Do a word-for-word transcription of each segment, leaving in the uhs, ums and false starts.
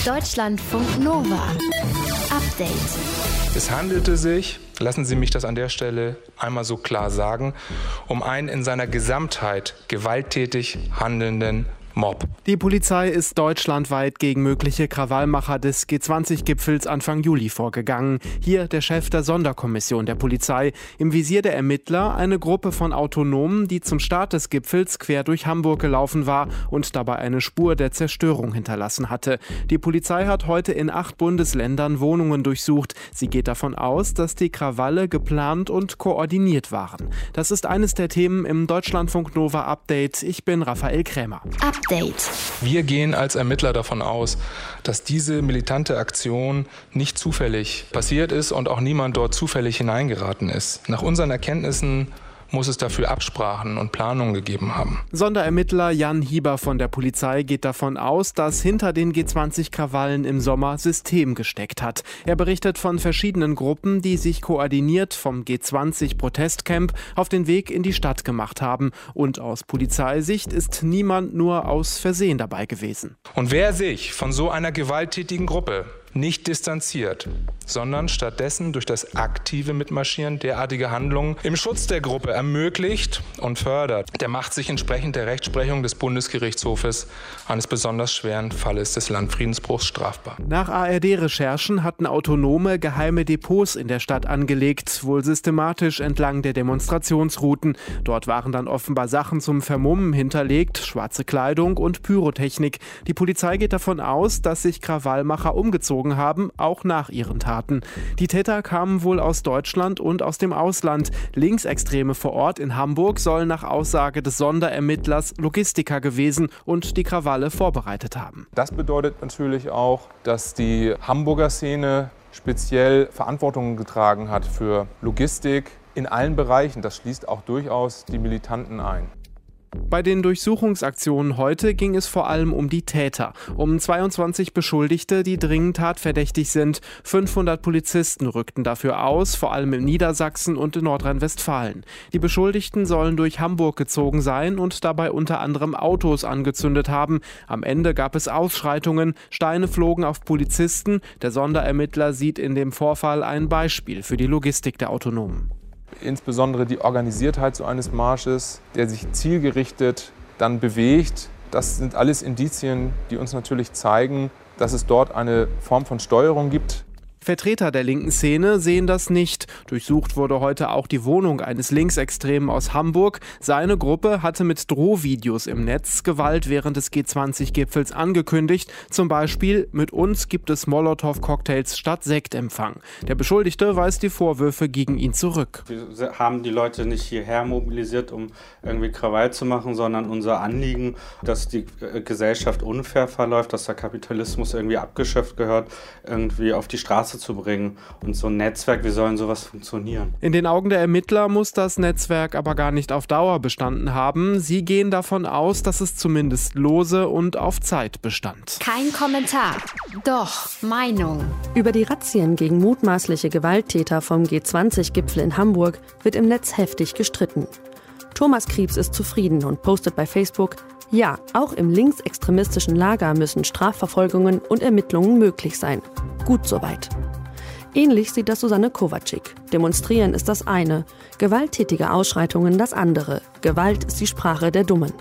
Deutschlandfunk Nova. Update. Es handelte sich, lassen Sie mich das an der Stelle einmal so klar sagen, um einen in seiner Gesamtheit gewalttätig handelnden Mob. Die Polizei ist deutschlandweit gegen mögliche Krawallmacher des G zwanzig Gipfels Anfang Juli vorgegangen. Hier der Chef der Sonderkommission der Polizei. Im Visier der Ermittler eine Gruppe von Autonomen, die zum Start des Gipfels quer durch Hamburg gelaufen war und dabei eine Spur der Zerstörung hinterlassen hatte. Die Polizei hat heute in acht Bundesländern Wohnungen durchsucht. Sie geht davon aus, dass die Krawalle geplant und koordiniert waren. Das ist eines der Themen im Deutschlandfunk Nova Update. Ich bin Raphael Krämer. Update. Wir gehen als Ermittler davon aus, dass diese militante Aktion nicht zufällig passiert ist und auch niemand dort zufällig hineingeraten ist. Nach unseren Erkenntnissen muss es dafür Absprachen und Planungen gegeben haben. Sonderermittler Jan Hieber von der Polizei geht davon aus, dass hinter den G zwanzig Krawallen im Sommer System gesteckt hat. Er berichtet von verschiedenen Gruppen, die sich koordiniert vom G zwanzig Protestcamp auf den Weg in die Stadt gemacht haben. Und aus Polizeisicht ist niemand nur aus Versehen dabei gewesen. Und wer sich von so einer gewalttätigen Gruppe nicht distanziert, sondern stattdessen durch das aktive Mitmarschieren derartige Handlungen im Schutz der Gruppe ermöglicht und fördert, der macht sich entsprechend der Rechtsprechung des Bundesgerichtshofes eines besonders schweren Falles des Landfriedensbruchs strafbar. Nach A R D-Recherchen hatten Autonome geheime Depots in der Stadt angelegt, wohl systematisch entlang der Demonstrationsrouten. Dort waren dann offenbar Sachen zum Vermummen hinterlegt, schwarze Kleidung und Pyrotechnik. Die Polizei geht davon aus, dass sich Krawallmacher umgezogen haben, auch nach ihren Taten. Die Täter kamen wohl aus Deutschland und aus dem Ausland. Linksextreme vor Ort in Hamburg sollen nach Aussage des Sonderermittlers Logistiker gewesen und die Krawalle vorbereitet haben. Das bedeutet natürlich auch, dass die Hamburger Szene speziell Verantwortung getragen hat für Logistik in allen Bereichen. Das schließt auch durchaus die Militanten ein. Bei den Durchsuchungsaktionen heute ging es vor allem um die Täter. Um zweiundzwanzig Beschuldigte, die dringend tatverdächtig sind. fünfhundert Polizisten rückten dafür aus, vor allem in Niedersachsen und in Nordrhein-Westfalen. Die Beschuldigten sollen durch Hamburg gezogen sein und dabei unter anderem Autos angezündet haben. Am Ende gab es Ausschreitungen, Steine flogen auf Polizisten. Der Sonderermittler sieht in dem Vorfall ein Beispiel für die Logistik der Autonomen. Insbesondere die Organisiertheit so eines Marsches, der sich zielgerichtet dann bewegt. Das sind alles Indizien, die uns natürlich zeigen, dass es dort eine Form von Steuerung gibt. Vertreter der linken Szene sehen das nicht. Durchsucht wurde heute auch die Wohnung eines Linksextremen aus Hamburg. Seine Gruppe hatte mit Drohvideos im Netz Gewalt während des G zwanzig Gipfels angekündigt. Zum Beispiel: Mit uns gibt es Molotow-Cocktails statt Sektempfang. Der Beschuldigte weist die Vorwürfe gegen ihn zurück. Wir haben die Leute nicht hierher mobilisiert, um irgendwie Krawall zu machen, sondern unser Anliegen, dass die Gesellschaft unfair verläuft, dass der Kapitalismus irgendwie abgeschöpft gehört, irgendwie auf die Straße zu bringen. Und so ein Netzwerk, wie soll sowas funktionieren? In den Augen der Ermittler muss das Netzwerk aber gar nicht auf Dauer bestanden haben. Sie gehen davon aus, dass es zumindest lose und auf Zeit bestand. Kein Kommentar, doch Meinung. Über die Razzien gegen mutmaßliche Gewalttäter vom G zwanzig Gipfel in Hamburg wird im Netz heftig gestritten. Thomas Kriebs ist zufrieden und postet bei Facebook: Ja, auch im linksextremistischen Lager müssen Strafverfolgungen und Ermittlungen möglich sein. Gut soweit. Ähnlich sieht das Susanne Kovacic. Demonstrieren ist das eine, gewalttätige Ausschreitungen das andere. Gewalt ist die Sprache der Dummen.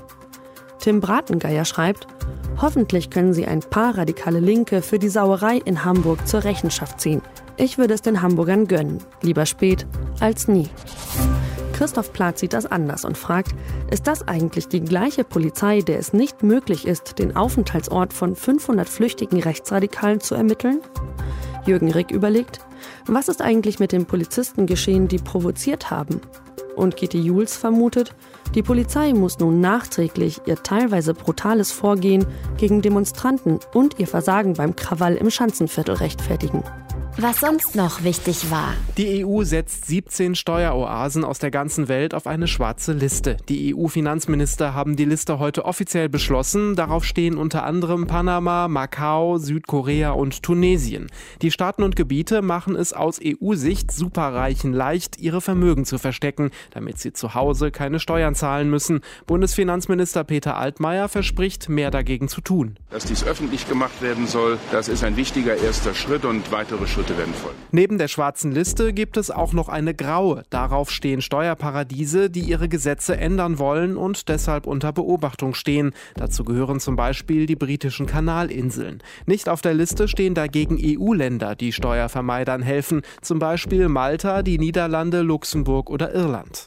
Tim Bratengeier schreibt: Hoffentlich können sie ein paar radikale Linke für die Sauerei in Hamburg zur Rechenschaft ziehen. Ich würde es den Hamburgern gönnen. Lieber spät als nie. Christoph Platz sieht das anders und fragt: Ist das eigentlich die gleiche Polizei, der es nicht möglich ist, den Aufenthaltsort von fünfhundert flüchtigen Rechtsradikalen zu ermitteln? Jürgen Rick überlegt: Was ist eigentlich mit den Polizisten geschehen, die provoziert haben? Und Gitte Jules vermutet: Die Polizei muss nun nachträglich ihr teilweise brutales Vorgehen gegen Demonstranten und ihr Versagen beim Krawall im Schanzenviertel rechtfertigen. Was sonst noch wichtig war. Die E U setzt siebzehn Steueroasen aus der ganzen Welt auf eine schwarze Liste. Die E U-Finanzminister haben die Liste heute offiziell beschlossen. Darauf stehen unter anderem Panama, Macau, Südkorea und Tunesien. Die Staaten und Gebiete machen es aus E U-Sicht Superreichen leicht, ihre Vermögen zu verstecken, damit sie zu Hause keine Steuern zahlen müssen. Bundesfinanzminister Peter Altmaier verspricht, mehr dagegen zu tun. Dass dies öffentlich gemacht werden soll, das ist ein wichtiger erster Schritt und weitere Schritte werden folgen. Neben der schwarzen Liste gibt es auch noch eine graue. Darauf stehen Steuerparadiese, die ihre Gesetze ändern wollen und deshalb unter Beobachtung stehen. Dazu gehören zum Beispiel die britischen Kanalinseln. Nicht auf der Liste stehen dagegen E U-Länder, die Steuervermeidern helfen. Zum Beispiel Malta, die Niederlande, Luxemburg oder Irland.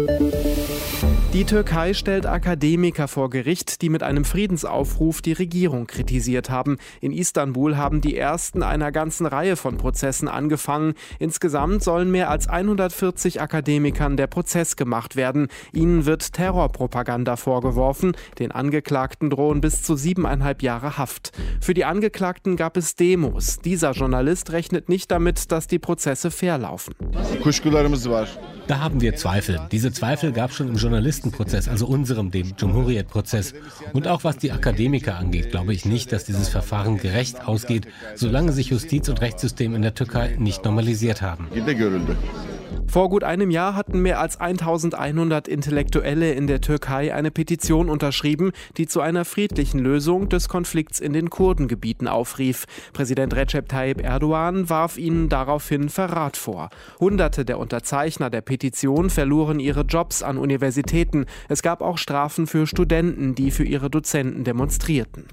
Die Türkei stellt Akademiker vor Gericht, die mit einem Friedensaufruf die Regierung kritisiert haben. In Istanbul haben die ersten einer ganzen Reihe von Prozessen angefangen. Insgesamt sollen mehr als hundertvierzig Akademikern der Prozess gemacht werden. Ihnen wird Terrorpropaganda vorgeworfen. Den Angeklagten drohen bis zu siebeneinhalb Jahre Haft. Für die Angeklagten gab es Demos. Dieser Journalist rechnet nicht damit, dass die Prozesse fair laufen. Da haben wir Zweifel. Diese Zweifel gab es schon im Journalistenprozess, also unserem, dem Cumhuriyet-Prozess. Und auch was die Akademiker angeht, glaube ich nicht, dass dieses Verfahren gerecht ausgeht, solange sich Justiz- und Rechtssystem in der Türkei nicht normalisiert haben. Vor gut einem Jahr hatten mehr als eintausendeinhundert Intellektuelle in der Türkei eine Petition unterschrieben, die zu einer friedlichen Lösung des Konflikts in den Kurdengebieten aufrief. Präsident Recep Tayyip Erdogan warf ihnen daraufhin Verrat vor. Hunderte der Unterzeichner der Petition verloren ihre Jobs an Universitäten. Es gab auch Strafen für Studenten, die für ihre Dozenten demonstrierten.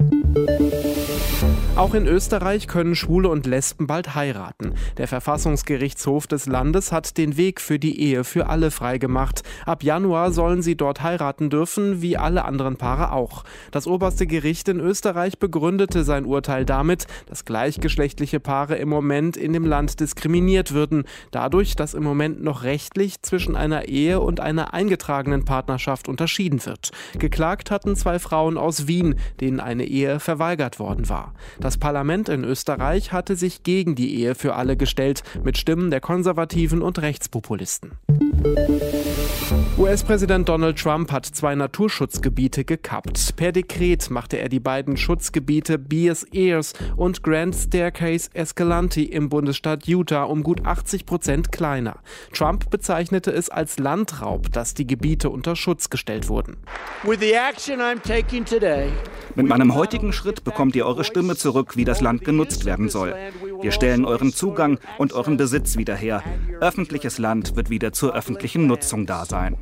Auch in Österreich können Schwule und Lesben bald heiraten. Der Verfassungsgerichtshof des Landes hat den Weg für die Ehe für alle freigemacht. Ab Januar sollen sie dort heiraten dürfen, wie alle anderen Paare auch. Das oberste Gericht in Österreich begründete sein Urteil damit, dass gleichgeschlechtliche Paare im Moment in dem Land diskriminiert würden, dadurch, dass im Moment noch rechtlich zwischen einer Ehe und einer eingetragenen Partnerschaft unterschieden wird. Geklagt hatten zwei Frauen aus Wien, denen eine Ehe verweigert worden war. Das Parlament in Österreich hatte sich gegen die Ehe für alle gestellt, mit Stimmen der Konservativen und Rechtspopulisten. U S-Präsident Donald Trump hat zwei Naturschutzgebiete gekappt. Per Dekret machte er die beiden Schutzgebiete Bears Ears und Grand Staircase Escalante im Bundesstaat Utah um gut achtzig Prozent kleiner. Trump bezeichnete es als Landraub, dass die Gebiete unter Schutz gestellt wurden. Mit meinem heutigen Schritt bekommt ihr eure Stimme zurück, wie das Land genutzt werden soll. Wir stellen euren Zugang und euren Besitz wieder her. Öffentliches Land wird wieder zur öffentlichen Nutzung da sein.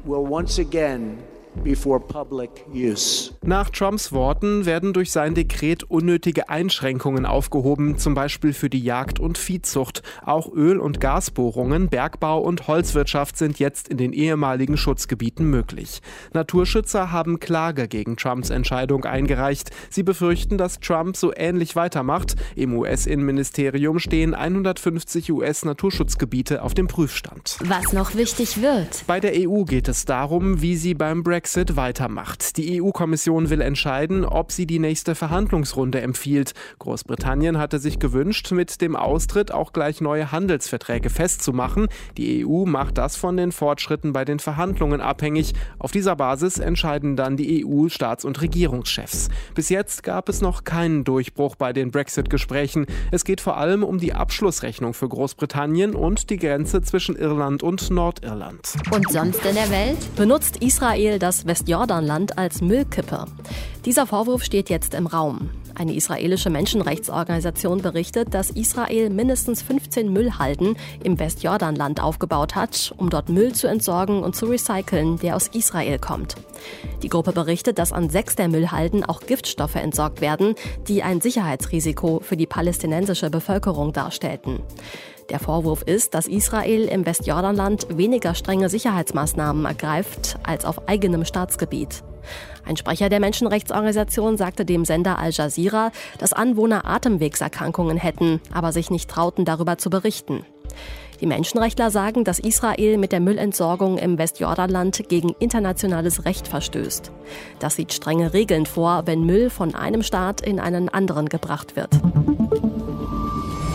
Nach Trumps Worten werden durch sein Dekret unnötige Einschränkungen aufgehoben, zum Beispiel für die Jagd und Viehzucht. Auch Öl- und Gasbohrungen, Bergbau und Holzwirtschaft sind jetzt in den ehemaligen Schutzgebieten möglich. Naturschützer haben Klage gegen Trumps Entscheidung eingereicht. Sie befürchten, dass Trump so ähnlich weitermacht. Im U S-Innenministerium stehen hundertfünfzig U S-Naturschutzgebiete auf dem Prüfstand. Was noch wichtig wird. Bei der E U geht es darum, wie sie beim Brexit weitermacht. Die E U-Kommission will entscheiden, ob sie die nächste Verhandlungsrunde empfiehlt. Großbritannien hatte sich gewünscht, mit dem Austritt auch gleich neue Handelsverträge festzumachen. Die E U macht das von den Fortschritten bei den Verhandlungen abhängig. Auf dieser Basis entscheiden dann die E U-Staats- und Regierungschefs. Bis jetzt gab es noch keinen Durchbruch bei den Brexit-Gesprächen. Es geht vor allem um die Abschlussrechnung für Großbritannien und die Grenze zwischen Irland und Nordirland. Und sonst in der Welt? Benutzt Israel das Westjordanland als Müllkippe? Dieser Vorwurf steht jetzt im Raum. Eine israelische Menschenrechtsorganisation berichtet, dass Israel mindestens fünfzehn Müllhalden im Westjordanland aufgebaut hat, um dort Müll zu entsorgen und zu recyceln, der aus Israel kommt. Die Gruppe berichtet, dass an sechs der Müllhalden auch Giftstoffe entsorgt werden, die ein Sicherheitsrisiko für die palästinensische Bevölkerung darstellten. Der Vorwurf ist, dass Israel im Westjordanland weniger strenge Sicherheitsmaßnahmen ergreift als auf eigenem Staatsgebiet. Ein Sprecher der Menschenrechtsorganisation sagte dem Sender Al Jazeera, dass Anwohner Atemwegserkrankungen hätten, aber sich nicht trauten, darüber zu berichten. Die Menschenrechtler sagen, dass Israel mit der Müllentsorgung im Westjordanland gegen internationales Recht verstößt. Das sieht strenge Regeln vor, wenn Müll von einem Staat in einen anderen gebracht wird.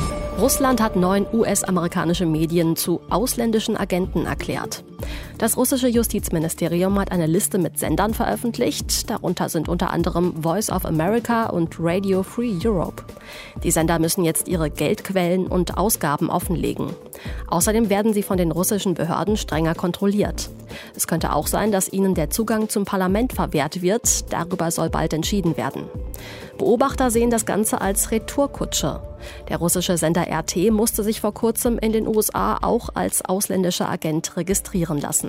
Russland hat neun U S-amerikanische Medien zu ausländischen Agenten erklärt. Das russische Justizministerium hat eine Liste mit Sendern veröffentlicht. Darunter sind unter anderem Voice of America und Radio Free Europe. Die Sender müssen jetzt ihre Geldquellen und Ausgaben offenlegen. Außerdem werden sie von den russischen Behörden strenger kontrolliert. Es könnte auch sein, dass ihnen der Zugang zum Parlament verwehrt wird. Darüber soll bald entschieden werden. Beobachter sehen das Ganze als Retourkutsche. Der russische Sender R T musste sich vor kurzem in den U S A auch als ausländischer Agent registrieren lassen.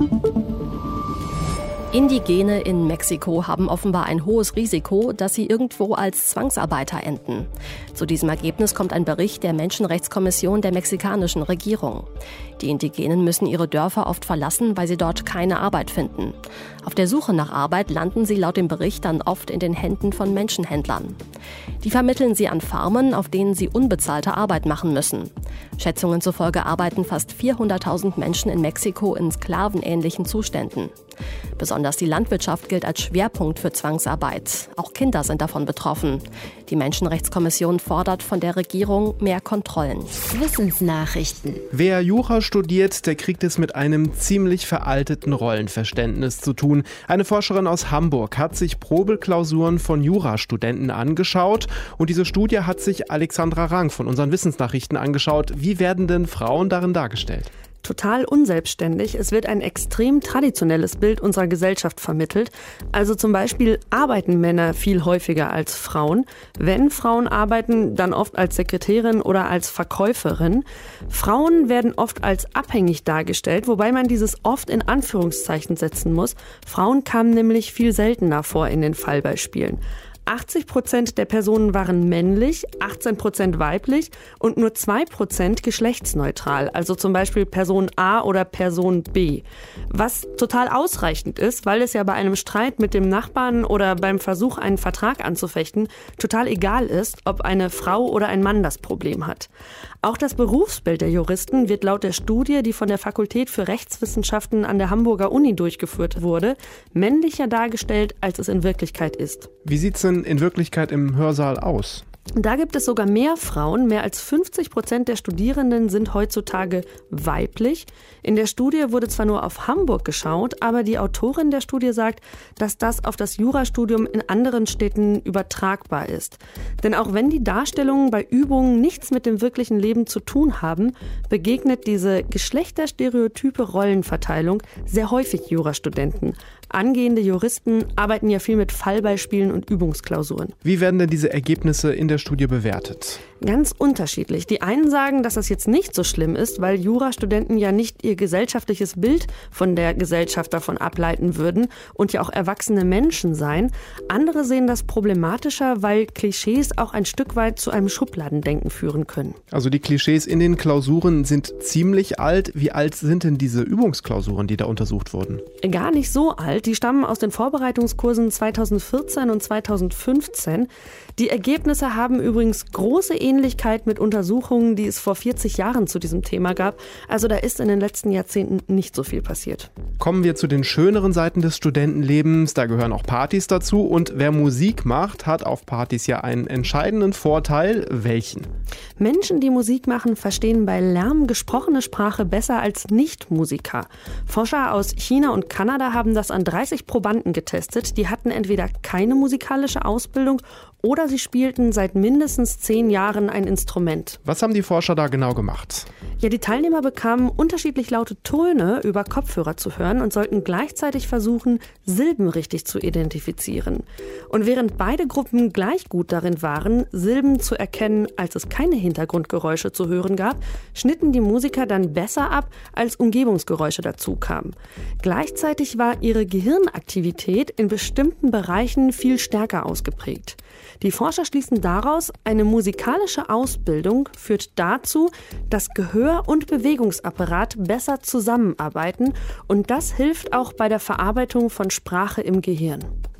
Indigene in Mexiko haben offenbar ein hohes Risiko, dass sie irgendwo als Zwangsarbeiter enden. Zu diesem Ergebnis kommt ein Bericht der Menschenrechtskommission der mexikanischen Regierung. Die Indigenen müssen ihre Dörfer oft verlassen, weil sie dort keine Arbeit finden. Auf der Suche nach Arbeit landen sie laut dem Bericht dann oft in den Händen von Menschenhändlern. Die vermitteln sie an Farmen, auf denen sie unbezahlte Arbeit machen müssen. Schätzungen zufolge arbeiten fast vierhunderttausend Menschen in Mexiko in sklavenähnlichen Zuständen. Besonders die Landwirtschaft gilt als Schwerpunkt für Zwangsarbeit. Auch Kinder sind davon betroffen. Die Menschenrechtskommission fordert von der Regierung mehr Kontrollen. Wissensnachrichten. Wer Jura studiert, der kriegt es mit einem ziemlich veralteten Rollenverständnis zu tun. Eine Forscherin aus Hamburg hat sich Probeklausuren von Jurastudenten angeschaut. Und diese Studie hat sich Alexandra Rang von unseren Wissensnachrichten angeschaut. Wie werden denn Frauen darin dargestellt? Total unselbstständig. Es wird ein extrem traditionelles Bild unserer Gesellschaft vermittelt. Also zum Beispiel arbeiten Männer viel häufiger als Frauen. Wenn Frauen arbeiten, dann oft als Sekretärin oder als Verkäuferin. Frauen werden oft als abhängig dargestellt, wobei man dieses oft in Anführungszeichen setzen muss. Frauen kamen nämlich viel seltener vor in den Fallbeispielen. achtzig Prozent der Personen waren männlich, achtzehn Prozent weiblich und nur zwei Prozent geschlechtsneutral, also zum Beispiel Person A oder Person B. Was total ausreichend ist, weil es ja bei einem Streit mit dem Nachbarn oder beim Versuch, einen Vertrag anzufechten, total egal ist, ob eine Frau oder ein Mann das Problem hat. Auch das Berufsbild der Juristen wird laut der Studie, die von der Fakultät für Rechtswissenschaften an der Hamburger Uni durchgeführt wurde, männlicher dargestellt, als es in Wirklichkeit ist. Wie sieht's denn in Wirklichkeit im Hörsaal aus? Da gibt es sogar mehr Frauen. Mehr als fünfzig Prozent der Studierenden sind heutzutage weiblich. In der Studie wurde zwar nur auf Hamburg geschaut, aber die Autorin der Studie sagt, dass das auf das Jurastudium in anderen Städten übertragbar ist. Denn auch wenn die Darstellungen bei Übungen nichts mit dem wirklichen Leben zu tun haben, begegnet diese geschlechterstereotype Rollenverteilung sehr häufig Jurastudenten. Angehende Juristen arbeiten ja viel mit Fallbeispielen und Übungsklausuren. Wie werden denn diese Ergebnisse in der Studie bewertet? Ganz unterschiedlich. Die einen sagen, dass das jetzt nicht so schlimm ist, weil Jurastudenten ja nicht ihr gesellschaftliches Bild von der Gesellschaft davon ableiten würden und ja auch erwachsene Menschen seien. Andere sehen das problematischer, weil Klischees auch ein Stück weit zu einem Schubladendenken führen können. Also die Klischees in den Klausuren sind ziemlich alt. Wie alt sind denn diese Übungsklausuren, die da untersucht wurden? Gar nicht so alt. Die stammen aus den Vorbereitungskursen zweitausendvierzehn und zweitausendfünfzehn. Die Ergebnisse haben übrigens große Ähnlichkeit mit Untersuchungen, die es vor vierzig Jahren zu diesem Thema gab. Also da ist in den letzten Jahrzehnten nicht so viel passiert. Kommen wir zu den schöneren Seiten des Studentenlebens. Da gehören auch Partys dazu. Und wer Musik macht, hat auf Partys ja einen entscheidenden Vorteil. Welchen? Menschen, die Musik machen, verstehen bei Lärm gesprochene Sprache besser als Nichtmusiker. Forscher aus China und Kanada haben das an dreißig Probanden getestet. Die hatten entweder keine musikalische Ausbildung oder sie spielten seit mindestens zehn Jahren ein Instrument. Was haben die Forscher da genau gemacht? Ja, die Teilnehmer bekamen unterschiedlich laute Töne über Kopfhörer zu hören und sollten gleichzeitig versuchen, Silben richtig zu identifizieren. Und während beide Gruppen gleich gut darin waren, Silben zu erkennen, als es keine Hintergrundgeräusche zu hören gab, schnitten die Musiker dann besser ab, als Umgebungsgeräusche dazu kamen. Gleichzeitig war ihre Gehirnaktivität in bestimmten Bereichen viel stärker ausgeprägt. Die Forscher schließen daraus, eine musikalische Ausbildung führt dazu, dass Gehör und Bewegungsapparat besser zusammenarbeiten und das hilft auch bei der Verarbeitung von Sprache im Gehirn.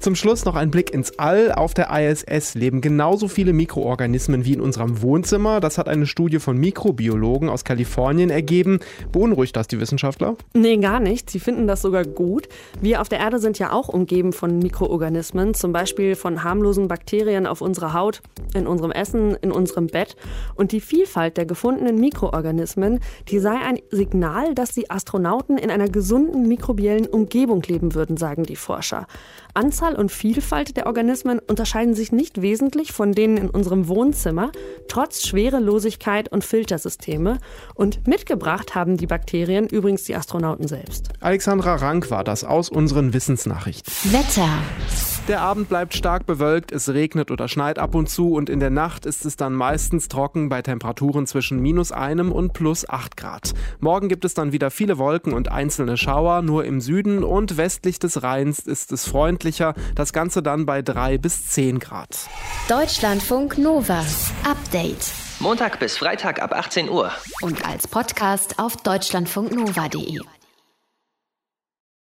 Zum Schluss noch ein Blick ins All. Auf der I S S leben genauso viele Mikroorganismen wie in unserem Wohnzimmer. Das hat eine Studie von Mikrobiologen aus Kalifornien ergeben. Beunruhigt das die Wissenschaftler? Nee, gar nicht. Sie finden das sogar gut. Wir auf der Erde sind ja auch umgeben von Mikroorganismen, zum Beispiel von harmlosen Bakterien auf unserer Haut, in unserem Essen, in unserem Bett. Und die Vielfalt der gefundenen Mikroorganismen, die sei ein Signal, dass die Astronauten in einer gesunden mikrobiellen Umgebung leben würden, sagen die Forscher. Anzahl und Vielfalt der Organismen unterscheiden sich nicht wesentlich von denen in unserem Wohnzimmer, trotz Schwerelosigkeit und Filtersysteme. Und mitgebracht haben die Bakterien übrigens die Astronauten selbst. Alexandra Rank war das aus unseren Wissensnachrichten. Wetter. Der Abend bleibt stark bewölkt, es regnet oder schneit ab und zu und in der Nacht ist es dann meistens trocken bei Temperaturen zwischen minus einem und plus acht Grad. Morgen gibt es dann wieder viele Wolken und einzelne Schauer, nur im Süden und westlich des Rheins ist es freundlicher, das Ganze dann bei drei bis zehn Grad. Deutschlandfunk Nova. Update. Montag bis Freitag ab achtzehn Uhr. Und als Podcast auf deutschlandfunknova punkt de.